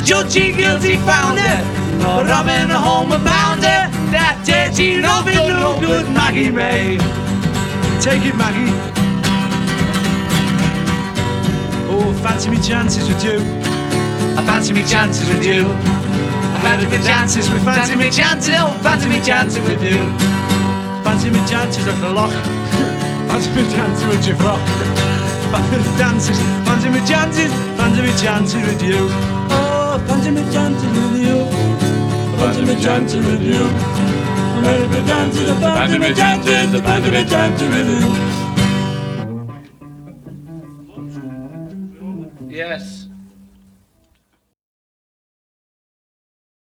judgy guilty found her, robbing a home about her. That dirty, loving, no good Maggie May. Take it, Maggie. Oh, fancy me chances with you. I fancy me chances with you. I fancy me chances with fancy me chances. Oh, fancy me chances with you. Fancy me chances at the lock. Fancy me chances with your frock. Fancy me chances. Fancy me chances. Fancy me chances with you. Oh, fancy me chances with you. Fancy me chances with you. Fancy me chances. Fancy me chances. Fancy me chances with you. Yes.